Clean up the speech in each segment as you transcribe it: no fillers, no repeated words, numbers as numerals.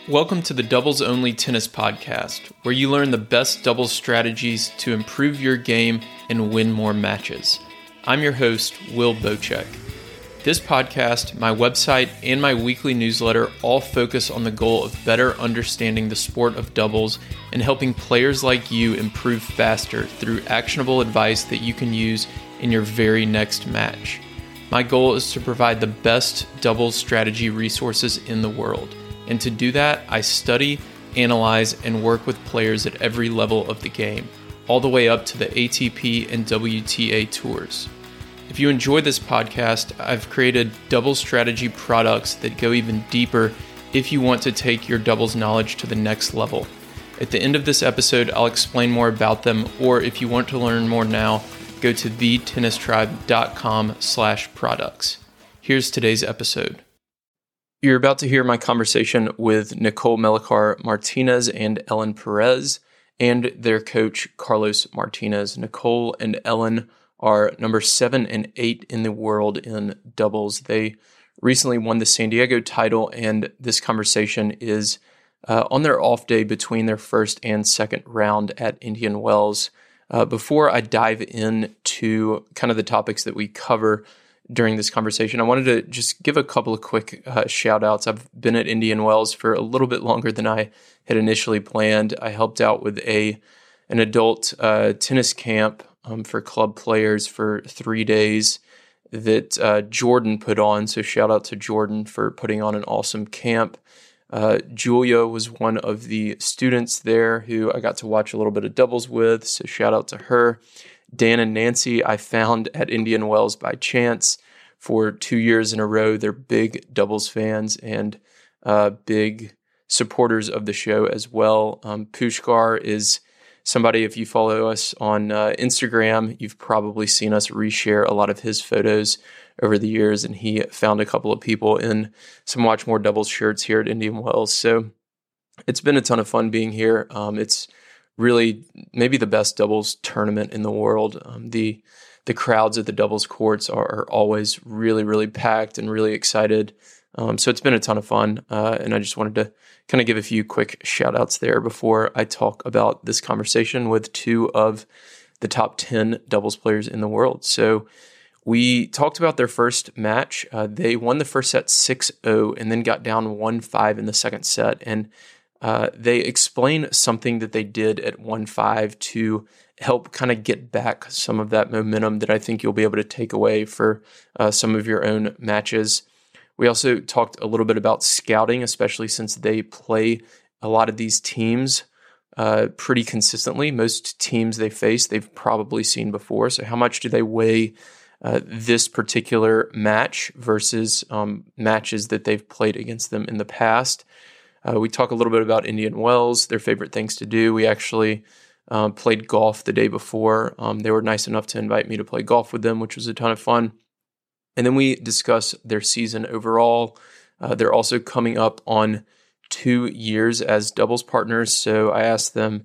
Welcome to the Doubles Only Tennis Podcast, where you learn the best doubles strategies to improve your game and win more matches. I'm your host, Will Bocek. This podcast, my website, and my weekly newsletter all focus on the goal of better understanding the sport of doubles and helping players like you improve faster through actionable advice that you can use in your very next match. My goal is to provide the best doubles strategy resources in the world. And to do that, I study, analyze, and work with players at every level of the game, all the way up to the ATP and WTA tours. If you enjoy this podcast, I've created doubles strategy products that go even deeper if you want to take your doubles knowledge to the next level. At the end of this episode, I'll explain more about them, or if you want to learn more now, go to thetennistribe.com/products. Here's today's episode. You're about to hear my conversation with Nicole Melichar Martinez and Ellen Perez and their coach, Carlos Martinez. Nicole and Ellen are number 7 and 8 in the world in doubles. They recently won the San Diego title, and this conversation is on their off day between their first and second round at Indian Wells. Before I dive into kind of the topics that we cover during this conversation, I wanted to just give a couple of quick shout outs. I've been at Indian Wells for a little bit longer than I had initially planned. I helped out with an adult tennis camp for club players for 3 days that Jordan put on. So shout out to Jordan for putting on an awesome camp. Julia was one of the students there who I got to watch a little bit of doubles with. So shout out to her. Dan and Nancy I found at Indian Wells by chance for 2 years in a row. They're big doubles fans and big supporters of the show as well. Pushkar is somebody, if you follow us on Instagram, you've probably seen us reshare a lot of his photos over the years, and he found a couple of people in some Watch More Doubles shirts here at Indian Wells. So it's been a ton of fun being here. It's really maybe the best doubles tournament in the world. The crowds at the doubles courts are always really, really packed and really excited. So it's been a ton of fun. And I just wanted to kind of give a few quick shout outs there before I talk about this conversation with two of the top 10 doubles players in the world. So we talked about their first match. They won the first set 6-0 and then got down 1-5 in the second set. And they explain something that they did at 1-5 to help kind of get back some of that momentum that I think you'll be able to take away for some of your own matches. We also talked a little bit about scouting, especially since they play a lot of these teams pretty consistently. Most teams they face, they've probably seen before. So how much do they weigh this particular match versus matches that they've played against them in the past? We talk a little bit about Indian Wells, their favorite things to do. We actually played golf the day before. They were nice enough to invite me to play golf with them, which was a ton of fun. And then we discuss their season overall. They're also coming up on 2 years as doubles partners. So I asked them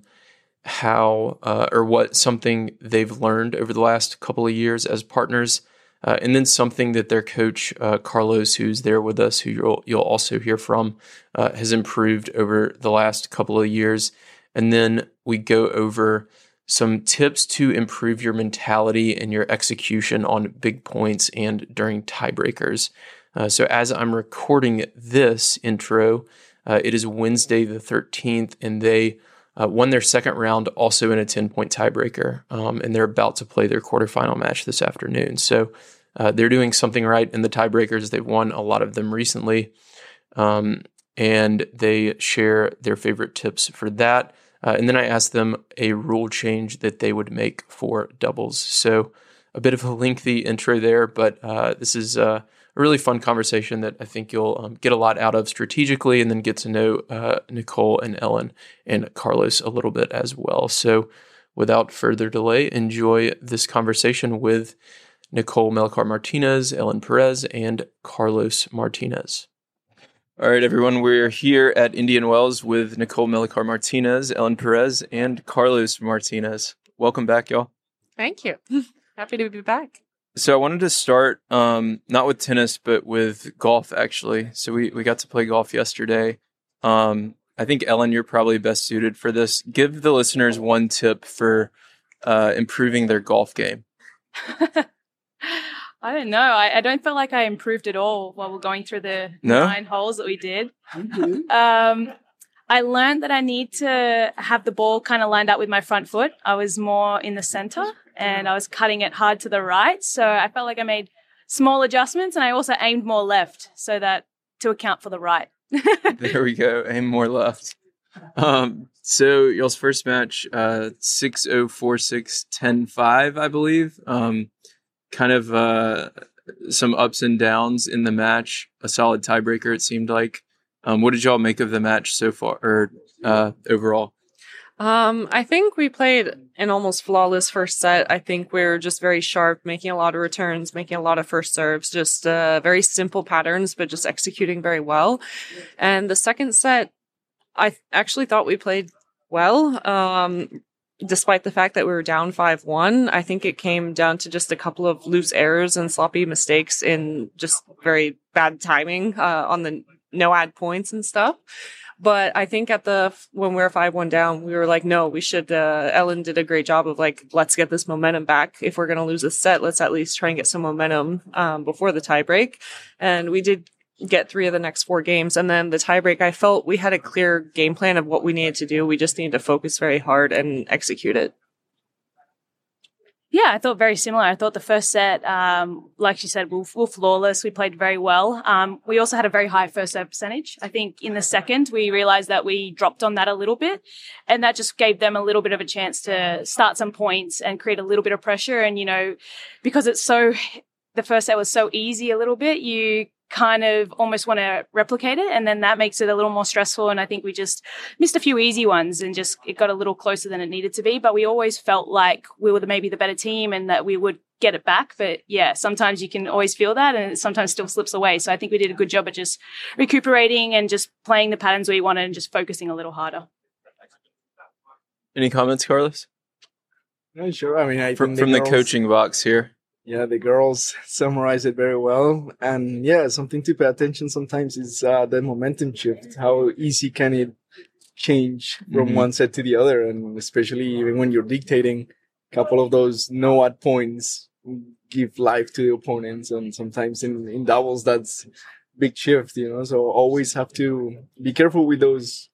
how or what something they've learned over the last couple of years as partners. And then something that their coach, Carlos, who's there with us, who you'll also hear from, has improved over the last couple of years. And then we go over some tips to improve your mentality and your execution on big points and during tiebreakers. So as I'm recording this intro, it is Wednesday the 13th, and they won their second round also in a 10-point tiebreaker. And they're about to play their quarterfinal match this afternoon. So they're doing something right in the tiebreakers. They've won a lot of them recently, and they share their favorite tips for that. And then I asked them a rule change that they would make for doubles. So a bit of a lengthy intro there, but this is a really fun conversation that I think you'll get a lot out of strategically, and then get to know Nicole and Ellen and Carlos a little bit as well. So without further delay, enjoy this conversation with Nicole Melichar Martinez, Ellen Perez, and Carlos Martinez. All right, everyone, we're here at Indian Wells with Nicole Melichar Martinez, Ellen Perez, and Carlos Martinez. Welcome back, y'all. Thank you. Happy to be back. So I wanted to start not with tennis, but with golf, actually. So we got to play golf yesterday. I think, Ellen, you're probably best suited for this. Give the listeners one tip for improving their golf game. I don't know. I don't feel like I improved at all while we're going through the 9 holes that we did. I learned that I need to have the ball kind of lined up with my front foot. I was more in the center and I was cutting it hard to the right. So I felt like I made small adjustments, and I also aimed more left so that to account for the right. There we go. Aim more left. So y'all's first match, 6-0, 4-6, 10-5, I believe. Kind of some ups and downs in the match. A solid tiebreaker, it seemed like. What did y'all make of the match so far, or overall? I think we played an almost flawless first set. I think we were just very sharp, making a lot of returns, making a lot of first serves, just very simple patterns, but just executing very well. And the second set, I actually thought we played well. Despite the fact that we were down 5-1, I think it came down to just a couple of loose errors and sloppy mistakes in just very bad timing on the no add points and stuff. But I think when we were 5-1 down, we were like, no, we should, Ellen did a great job of like, let's get this momentum back. If we're going to lose a set, let's at least try and get some momentum before the tiebreak. And we did get 3 of the next 4 games. And then the tiebreak, I felt we had a clear game plan of what we needed to do. We just needed to focus very hard and execute it. Yeah, I thought very similar. I thought the first set, like she said, we're flawless. We played very well. We also had a very high first serve percentage. I think in the second, we realized that we dropped on that a little bit, and that just gave them a little bit of a chance to start some points and create a little bit of pressure. And, because the first set was so easy a little bit, you kind of almost want to replicate it, and then that makes it a little more stressful. And I think we just missed a few easy ones and just it got a little closer than it needed to be, but we always felt like we were maybe the better team and that we would get it back. But yeah, sometimes you can always feel that, and it sometimes still slips away. So I think we did a good job at just recuperating and just playing the patterns we wanted and just focusing a little harder. Any comments, Carlos? No, sure. I mean, I from think the coaching box here. Yeah, the girls summarize it very well. And yeah, something to pay attention sometimes is the momentum shift. How easy can it change from one set to the other? And especially even when you're dictating, a couple of those no-add points give life to the opponents. And sometimes in doubles, that's big shift, So always have to be careful with those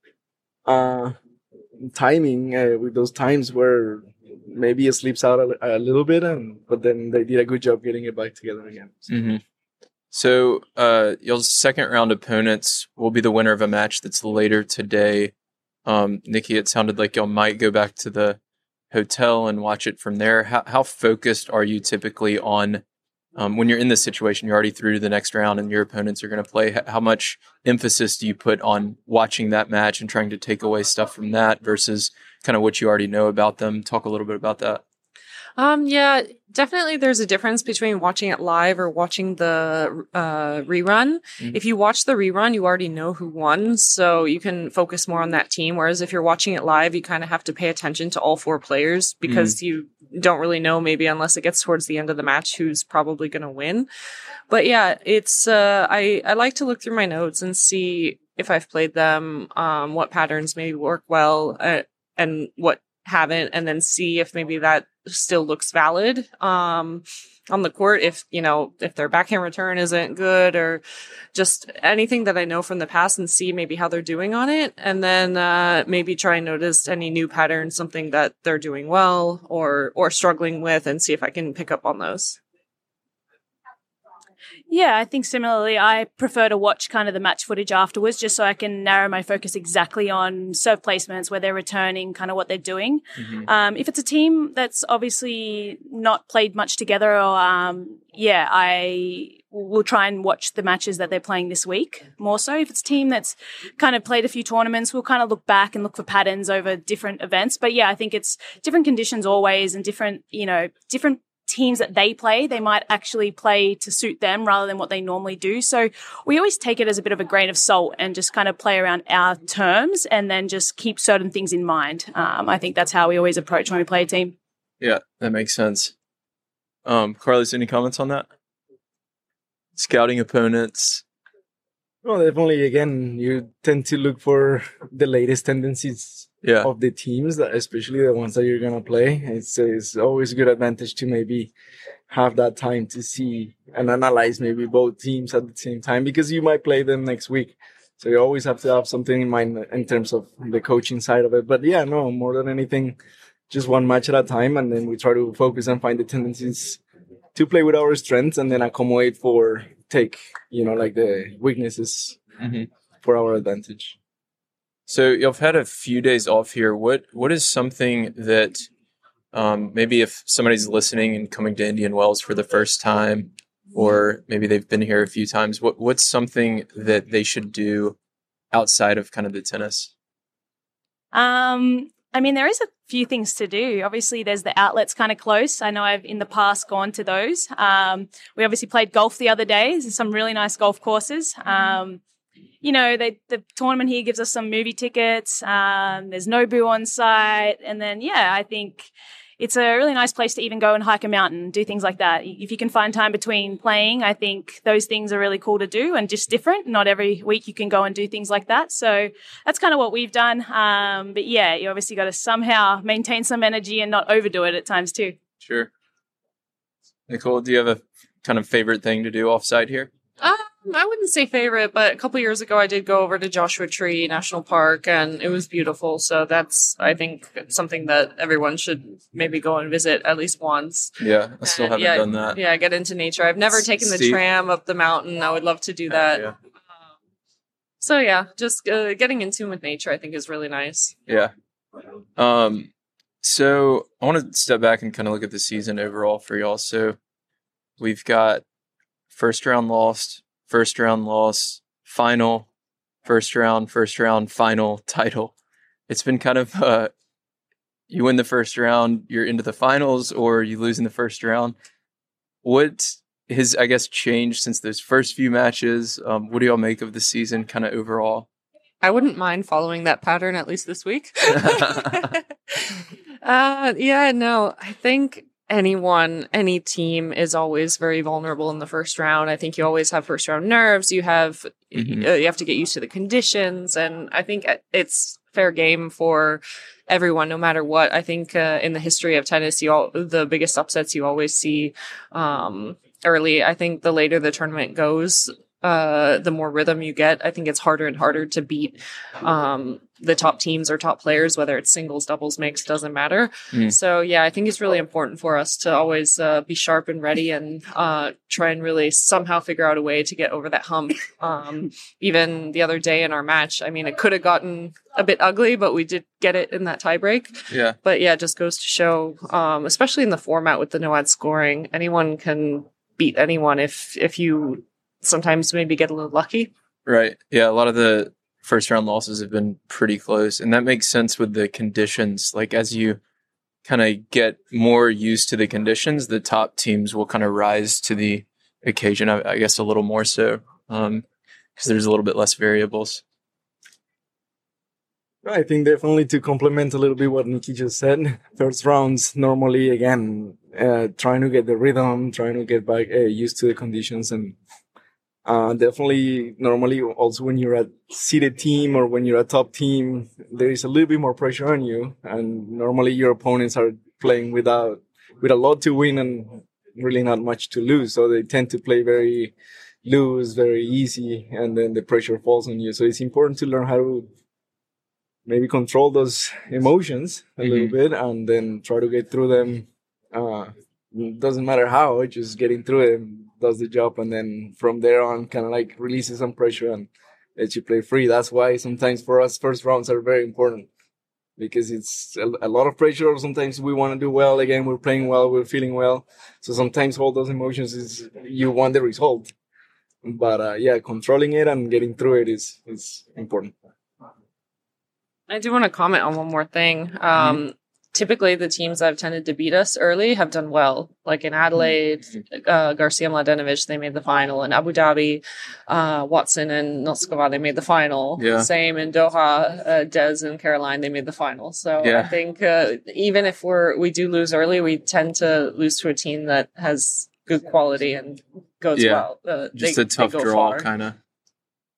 timing, with those times where maybe it slips out a little bit, but then they did a good job getting it back together again. So y'all's second round opponents will be the winner of a match that's later today. Nikki, it sounded like y'all might go back to the hotel and watch it from there. How focused are you typically on when you're in this situation? You're already through to the next round and your opponents are going to play. How much emphasis do you put on watching that match and trying to take away stuff from that versus kind of what you already know about them? Talk a little bit about that. Yeah, definitely there's a difference between watching it live or watching the rerun. If you watch the rerun, you already know who won, so you can focus more on that team. Whereas if you're watching it live, you kind of have to pay attention to all 4 players because you don't really know, maybe unless it gets towards the end of the match, who's probably going to win. But yeah, it's I like to look through my notes and see if I've played them, what patterns maybe work well and what haven't, and then see if maybe that still looks valid on the court, if their backhand return isn't good, or just anything that I know from the past, and see maybe how they're doing on it, and then maybe try and notice any new patterns, something that they're doing well or struggling with, and see if I can pick up on those. Yeah, I think similarly, I prefer to watch kind of the match footage afterwards just so I can narrow my focus exactly on serve placements, where they're returning, kind of what they're doing. If it's a team that's obviously not played much together, or I will try and watch the matches that they're playing this week more so. If it's a team that's kind of played a few tournaments, we'll kind of look back and look for patterns over different events. But yeah, I think it's different conditions always, and different teams that they play, they might actually play to suit them rather than what they normally do. So we always take it as a bit of a grain of salt and just kind of play around our terms and then just keep certain things in mind. I think that's how we always approach when we play a team. Yeah, that makes sense. Carlos, any comments on that? Scouting opponents. Well, definitely. Again, you tend to look for the latest tendencies of the teams, especially the ones that you're gonna play. It's always a good advantage to maybe have that time to see and analyze maybe both teams at the same time, because you might play them next week. So you always have to have something in mind in terms of the coaching side of it. But yeah, no, more than anything, just one match at a time, and then we try to focus and find the tendencies to play with our strengths, and then accommodate for take like the weaknesses for our advantage. So you've had a few days off here. What is something that maybe if somebody's listening and coming to Indian Wells for the first time, or maybe they've been here a few times, what's something that they should do outside of kind of the tennis? I mean, there is a few things to do. Obviously, there's the outlets kind of close. I know I've in the past gone to those. We obviously played golf the other day. There's some really nice golf courses. The tournament here gives us some movie tickets. There's Nobu on site. And then, I think it's a really nice place to even go and hike a mountain, do things like that. If you can find time between playing, I think those things are really cool to do and just different. Not every week you can go and do things like that. So that's kind of what we've done. But you obviously got to somehow maintain some energy and not overdo it at times too. Sure. Nicole, do you have a kind of favorite thing to do offsite here? I wouldn't say favorite, but a couple years ago I did go over to Joshua Tree National Park, and it was beautiful. So that's, I think, something that everyone should maybe go and visit at least once. Yeah, I still haven't done that. Yeah, get into nature. I've never taken the tram up the mountain. I would love to do that. Just getting in tune with nature, I think, is really nice. Yeah. So I want to step back and kind of look at the season overall for y'all. So we've got first round lost, final, first round, final, title. It's been kind of you win the first round, you're into the finals, or you lose in the first round. What has, I guess, changed since those first few matches? What do y'all make of the season kind of overall? I wouldn't mind following that pattern at least this week. I think any team is always very vulnerable in the first round. I think you always have first round nerves. You have you have to get used to the conditions, and I think it's fair game for everyone, no matter what. I think in the history of tennis, the biggest upsets you always see early. I think the later the tournament goes, the more rhythm you get. I think it's harder and harder to beat the top teams or top players, whether it's singles, doubles, mixed, doesn't matter. So I think it's really important for us to always be sharp and ready, and try and really somehow figure out a way to get over that hump. Even the other day in our match, I mean, it could have gotten a bit ugly, but we did get it in that tiebreak. Yeah. But it just goes to show, especially in the format with the no ad scoring, anyone can beat anyone if you sometimes maybe get a little lucky. Right. Yeah. A lot of the first round losses have been pretty close, and that makes sense with the conditions. Like, as you kind of get more used to the conditions, the top teams will kind of rise to the occasion, I guess, a little more so, because there's a little bit less variables. I think definitely to complement a little bit what Nikki just said, first rounds normally, again, trying to get the rhythm, trying to get back used to the conditions, and definitely normally also when you're a seeded team or when you're a top team, there is a little bit more pressure on you, and normally your opponents are playing with a lot to win and really not much to lose, so they tend to play very loose, very easy, and then the pressure falls on you. So it's important to learn how to maybe control those emotions a little bit, and then try to get through them. Doesn't matter how, just getting through it does the job, and then from there on kind of like releases some pressure and lets you play free. That's why sometimes for us first rounds are very important, because it's a lot of pressure. Sometimes we want to do well, again we're playing well, we're feeling well, so sometimes all those emotions is you want the result, but controlling it and getting through it is important. I do want to comment on one more thing. Typically, the teams that have tended to beat us early have done well. Like in Adelaide, Garcia Mladenovic, they made the final. In Abu Dhabi, Watson and Noskova, they made the final. Yeah. Same in Doha, Des and Caroline, they made the final. So I think even if we do lose early, we tend to lose to a team that has good quality and goes well. Just a tough draw, kind of.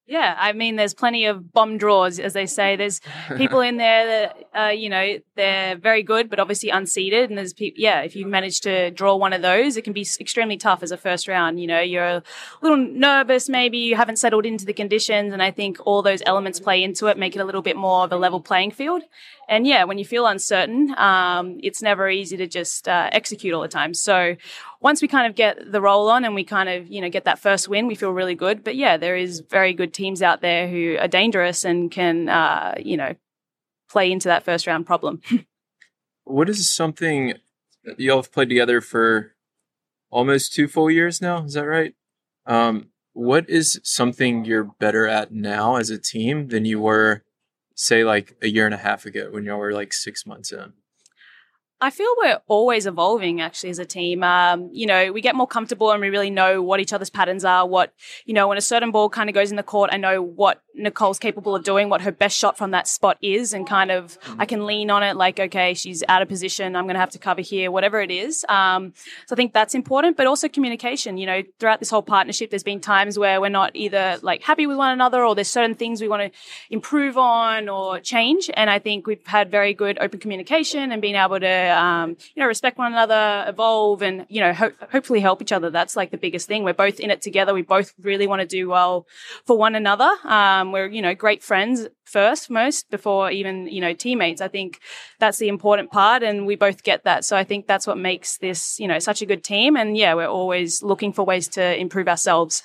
Yeah, I mean, there's plenty of bomb draws, as they say. There's people in there that, they're very good, but obviously unseeded. And there's people, if you manage to draw one of those, it can be extremely tough as a first round. You're a little nervous, maybe you haven't settled into the conditions. And I think all those elements play into it, make it a little bit more of a level playing field. And when you feel uncertain, it's never easy to just execute all the time. So once we kind of get the roll on and we kind of, get that first win, we feel really good. But there is very good teams out there who are dangerous and can, play into that first round problem. What is something you all have played together for almost 2 full years now? Is that right? What is something you're better at now as a team than you were, say, like a year and a half ago when y'all were like 6 months in? I feel we're always evolving, actually, as a team. We get more comfortable and we really know what each other's patterns are. When a certain ball kind of goes in the court, I know what Nicole's capable of doing, what her best shot from that spot is, and kind of I can lean on it like, okay, she's out of position, I'm going to have to cover here, whatever it is. So I think that's important, but also communication. Throughout this whole partnership, there's been times where we're not either like happy with one another or there's certain things we want to improve on or change. And I think we've had very good open communication and being able to respect one another, evolve, and, hopefully help each other. That's like the biggest thing. We're both in it together. We both really want to do well for one another. We're, great friends most before even, teammates. I think that's the important part and we both get that. So I think that's what makes this, such a good team. And we're always looking for ways to improve ourselves.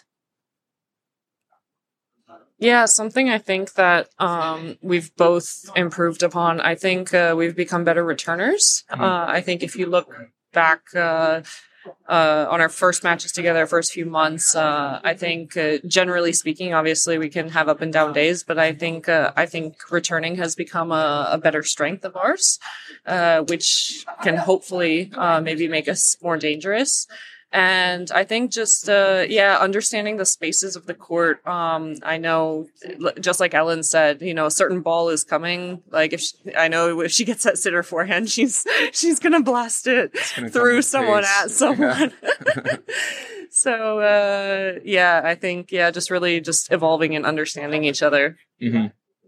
Yeah, something I think that we've both improved upon. I think we've become better returners. I think if you look back on our first matches together, our first few months, I think generally speaking, obviously we can have up and down days, but I think returning has become a better strength of ours, which can hopefully maybe make us more dangerous. And I think just, understanding the spaces of the court. I know, just like Ellen said, a certain ball is coming. Like if she gets that sitter forehand, she's going to blast it through someone at someone. Yeah. So, I think, just really just evolving and understanding each other. Mm-hmm.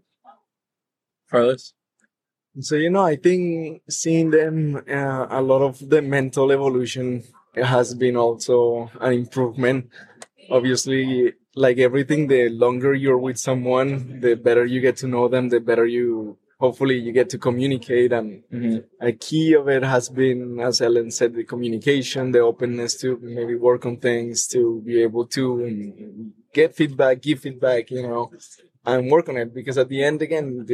Carlos? So, I think seeing them, a lot of the mental evolution has been also an improvement. Obviously, like everything, the longer you're with someone, the better you get to know them, the better hopefully you get to communicate. And a key of it has been, as Ellen said, the communication, the openness to maybe work on things, to be able to get feedback, give feedback, and work on it. Because at the end, again,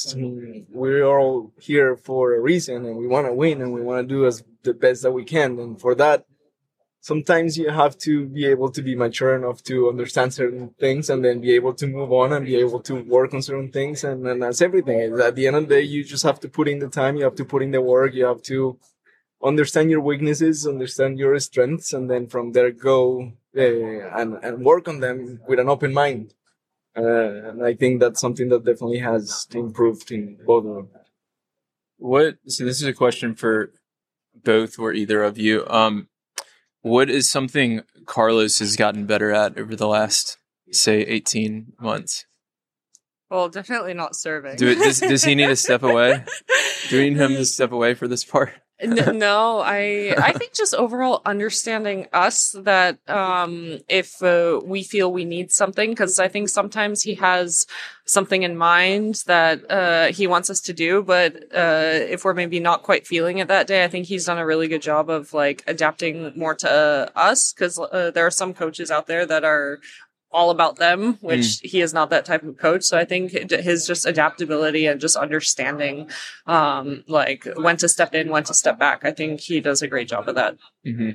we're all here for a reason and we want to win and we want to do the best that we can. And for that, sometimes you have to be able to be mature enough to understand certain things and then be able to move on and be able to work on certain things. And that's everything. At the end of the day, you just have to put in the time, you have to put in the work, you have to understand your weaknesses, understand your strengths, and then from there go and work on them with an open mind. And I think that's something that definitely has improved in both of them. So this is a question for both or either of you. What is something Carlos has gotten better at over the last, say, 18 months? Well, definitely not serving. Does he need to step away? Do we need him to step away for this part? No, I think just overall understanding us that if we feel we need something, because I think sometimes he has something in mind that he wants us to do, but if we're maybe not quite feeling it that day, I think he's done a really good job of like adapting more to us, because there are some coaches out there that are all about them, which he is not that type of coach. So I think his just adaptability and just understanding, like when to step in, when to step back. I think he does a great job of that. Mm-hmm.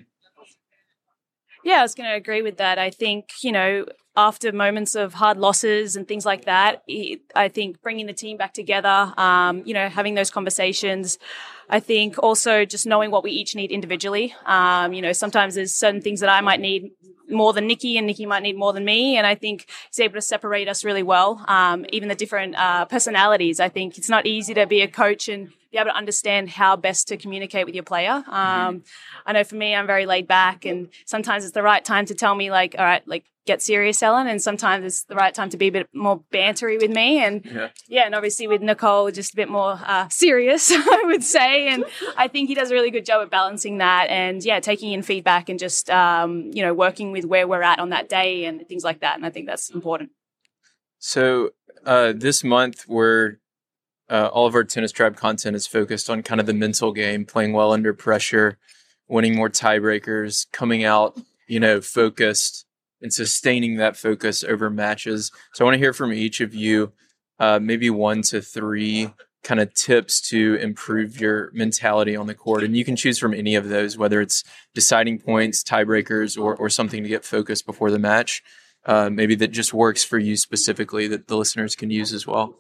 Yeah, I was going to agree with that. I think, after moments of hard losses and things like that, I think bringing the team back together, having those conversations. I think also just knowing what we each need individually. Sometimes there's certain things that I might need more than Nikki, and Nikki might need more than me. And I think he's able to separate us really well. Even the different personalities. I think it's not easy to be a coach and be able to understand how best to communicate with your player. I know for me, I'm very laid back, and sometimes it's the right time to tell me, like, all right, like, get serious, Ellen, and sometimes it's the right time to be a bit more bantery with me. And and obviously with Nicole, just a bit more serious, I would say. And I think he does a really good job at balancing that and taking in feedback and just working with where we're at on that day and things like that. And I think that's important. So this month all of our Tennis Tribe content is focused on kind of the mental game, playing well under pressure, winning more tiebreakers, coming out, focused, and sustaining that focus over matches. So I want to hear from each of you, maybe 1 to 3 kind of tips to improve your mentality on the court. And you can choose from any of those, whether it's deciding points, tiebreakers, or something to get focused before the match. Maybe that just works for you specifically that the listeners can use as well.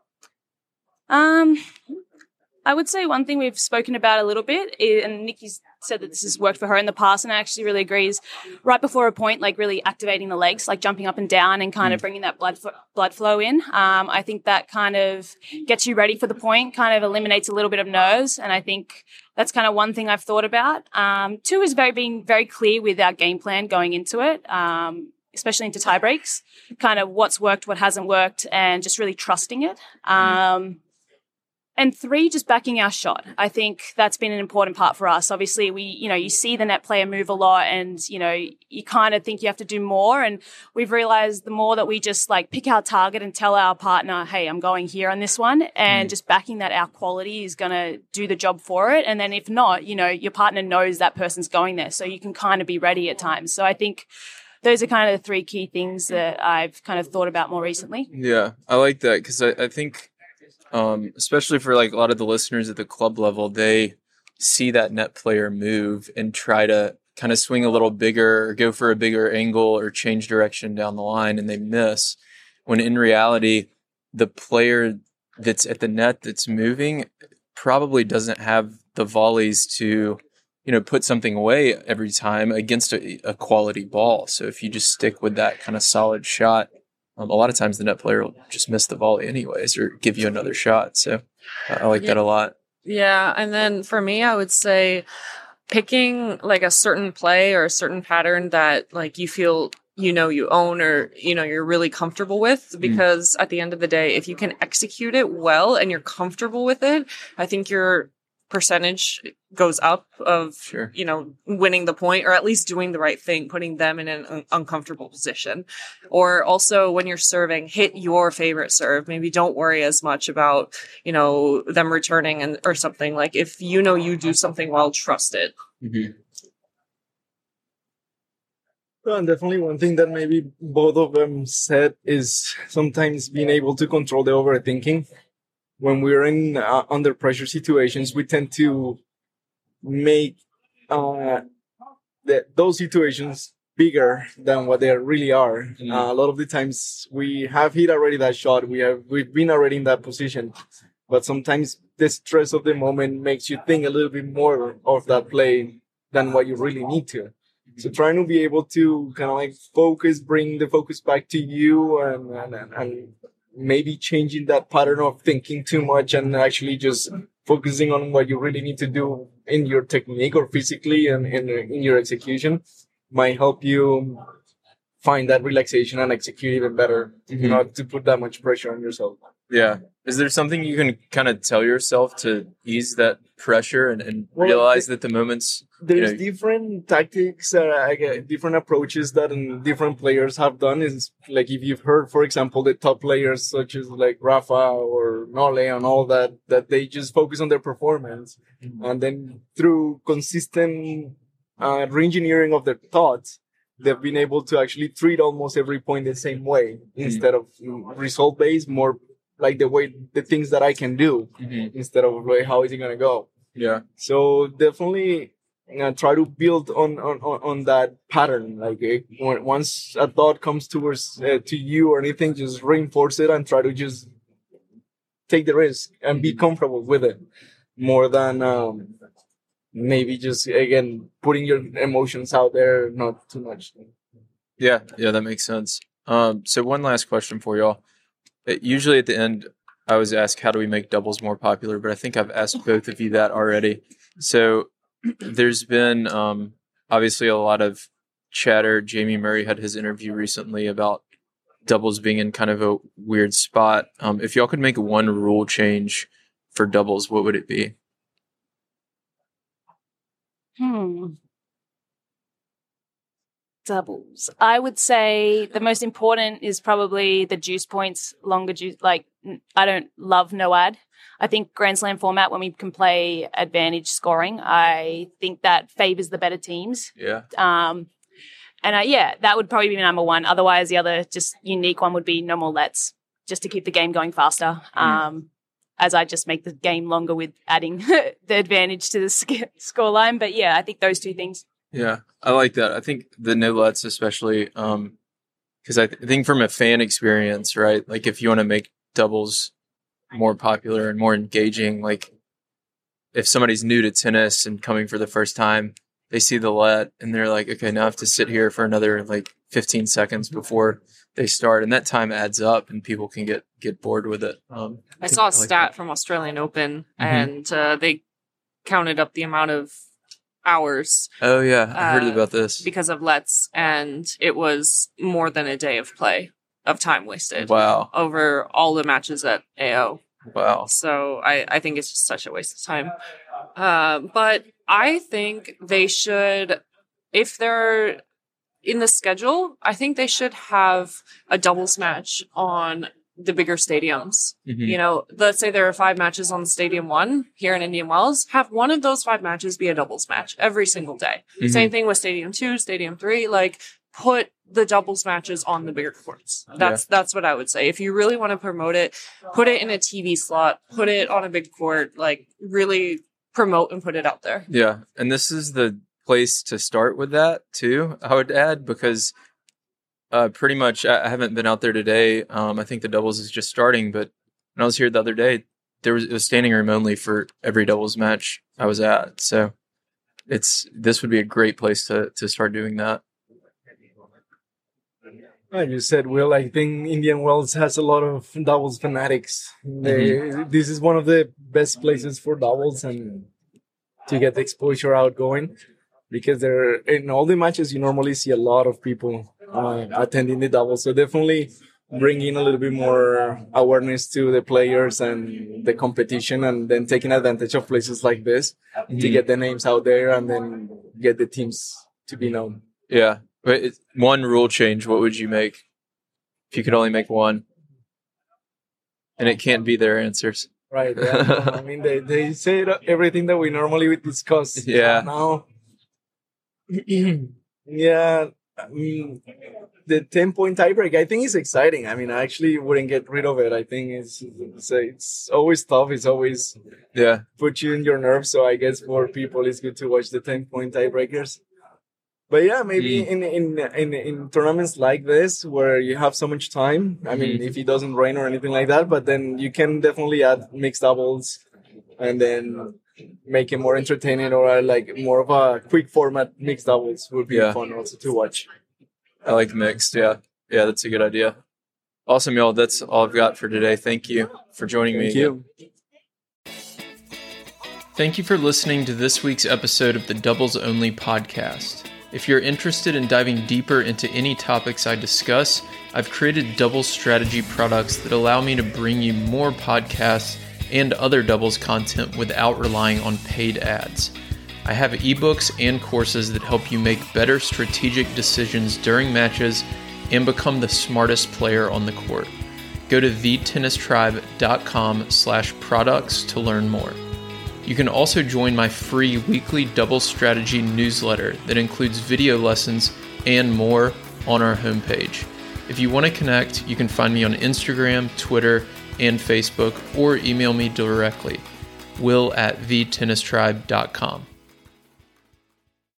I would say one thing we've spoken about a little bit, and Nikki's said that this has worked for her in the past, and I actually really agree, is right before a point, like really activating the legs, like jumping up and down and kind of bringing that blood flow in. I think that kind of gets you ready for the point, kind of eliminates a little bit of nerves, and I think that's kind of one thing I've thought about. 2 is being very clear with our game plan going into it, especially into tie breaks, kind of what's worked, what hasn't worked, and just really trusting it. And 3, just backing our shot. I think that's been an important part for us. Obviously, you see the net player move a lot and, you kind of think you have to do more. And we've realized the more that we just like pick our target and tell our partner, hey, I'm going here on this one, and just backing that our quality is going to do the job for it. And then if not, your partner knows that person's going there. So you can kind of be ready at times. So I think those are kind of the 3 key things that I've kind of thought about more recently. Yeah, I like that because I think, especially for like a lot of the listeners at the club level, they see that net player move and try to kind of swing a little bigger or go for a bigger angle or change direction down the line, and they miss. When in reality, the player that's at the net that's moving probably doesn't have the volleys to, put something away every time against a quality ball. So if you just stick with that kind of solid shot, a lot of times the net player will just miss the volley anyways or give you another shot. So I like that a lot. Yeah. And then for me, I would say picking like a certain play or a certain pattern that like you feel, you own or, you're really comfortable with, because at the end of the day, if you can execute it well and you're comfortable with it, I think your percentage goes up of, winning the point, or at least doing the right thing, putting them in an uncomfortable position. Or also when you're serving, hit your favorite serve. Maybe don't worry as much about, them returning or something. Like if you do something well, trust it. Well, and definitely one thing that maybe both of them said is sometimes being able to control the overthinking. When we're in under pressure situations, we tend to make those situations bigger than what they really are. A lot of the times we have hit already that shot. We've been already in that position, but sometimes the stress of the moment makes you think a little bit more of that play than what you really need to. So trying to be able to kind of like bring the focus back to you and maybe changing that pattern of thinking too much and actually just focusing on what you really need to do in your technique or physically and in your execution might help you find that relaxation and execute even better, not to put that much pressure on yourself. Yeah. Is there something you can kind of tell yourself to ease that pressure and realize that the moments... There's different tactics, different approaches that different players have done. Is like if you've heard, for example, the top players such as like Rafa or Nole and all that they just focus on their performance. And then through consistent re-engineering of their thoughts, they've been able to actually treat almost every point the same way instead of result-based, more like the things that I can do instead of like, how is it going to go? Yeah. So definitely try to build on that pattern. Like once a thought comes towards to you or anything, just reinforce it and try to just take the risk and be comfortable with it more than maybe just, again, putting your emotions out there, not too much. Yeah, that makes sense. So one last question for y'all. Usually at the end, I always ask, how do we make doubles more popular? But I think I've asked both of you that already. So there's been obviously a lot of chatter. Jamie Murray had his interview recently about doubles being in kind of a weird spot. If y'all could make one rule change for doubles, what would it be? Doubles. I would say the most important is probably the juice points, longer juice. Like, I don't love no ad. I think Grand Slam format, when we can play advantage scoring, I think that favors the better teams. Yeah. That would probably be number one. Otherwise, the other just unique one would be no more lets, just to keep the game going faster. As I just make the game longer with adding the advantage to the score line. But yeah, I think those two things. Yeah, I like that. I think the no lets especially, because I think from a fan experience, right? Like if you want to make doubles more popular and more engaging, like if somebody's new to tennis and coming for the first time, they see the let and they're like, okay, now I have to sit here for another like 15 seconds before they start. And that time adds up and people can get bored with it. I saw a stat from Australian Open and they counted up the amount of hours. Oh yeah, I heard about this. Because of lets, and it was more than a day of play, of time wasted. Wow. Over all the matches at AO. Wow. So I think it's just such a waste of time. But I think they should, if they're in the schedule, I think they should have a doubles match on the bigger stadiums. You know, let's say there are 5 matches on Stadium 1 here in Indian Wells. Have one of those 5 matches be a doubles match every single day. Same thing with Stadium 2, Stadium 3. Like, put the doubles matches on the bigger courts. That's what I would say. If you really want to promote it, put it in a TV slot, put it on a big court, like really promote and put it out there. Yeah. And this is the place to start with that too, I would add, because pretty much, I haven't been out there today. I think the doubles is just starting, but when I was here the other day, it was standing room only for every doubles match I was at. So this would be a great place to start doing that. You said, Will, I think Indian Wells has a lot of doubles fanatics. This is one of the best places for doubles and to get the exposure outgoing, because in all the matches you normally see a lot of people attending the doubles. So definitely bring in a little bit more awareness to the players and the competition, and then taking advantage of places like this to get the names out there and then get the teams to be known. Yeah. But one rule change, what would you make if you could only make one? And it can't be their answers. Right. Yeah. I mean, they say everything that we normally would discuss. Yeah. Now, yeah. I mean, the 10-point tiebreak, I think, is exciting. I mean, I actually wouldn't get rid of it. I think it's always tough. It's always put you in your nerves. So I guess for people, it's good to watch the 10-point tiebreakers. But yeah, maybe in tournaments like this where you have so much time, I mean, if it doesn't rain or anything like that, but then you can definitely add mixed doubles and then make it more entertaining, or like more of a quick format mixed doubles would be fun also to watch. I like mixed. Yeah, that's a good idea. Awesome, y'all. That's all I've got for today. Thank you for joining me. Thank you. Thank you for listening to this week's episode of the Doubles Only podcast. If you're interested in diving deeper into any topics I discuss, I've created doubles strategy products that allow me to bring you more podcasts and other doubles content without relying on paid ads. I have ebooks and courses that help you make better strategic decisions during matches and become the smartest player on the court. Go to thetennistribe.com/products to learn more. You can also join my free weekly doubles strategy newsletter that includes video lessons and more on our homepage. If you want to connect, you can find me on Instagram, Twitter, and Facebook, or email me directly, will@thetennistribe.com.